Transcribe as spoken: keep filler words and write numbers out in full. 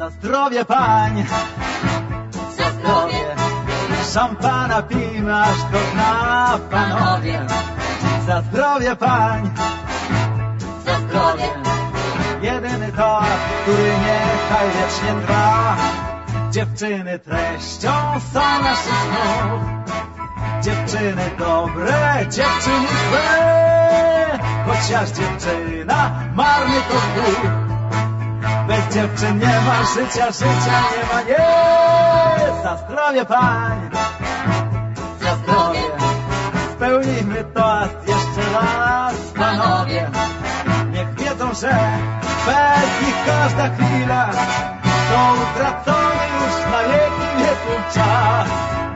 Za zdrowie pań, Za zdrowie, szampana pijmy aż do dna, panowie. Za zdrowie pań, za zdrowie, jedyny tort, który niechaj wiecznie trwa. Dziewczyny treścią są naszych snów, dziewczyny dobre, dziewczyny złe. Chociaż dziewczyna marny to duch, bez dziewczyn nie ma życia, życia nie ma, nie. Za zdrowie pań, za zdrowie, spełnijmy toast jeszcze raz, panowie. Niech wiedzą, że bez nich każda chwila to utracony już na wieki wieków czas.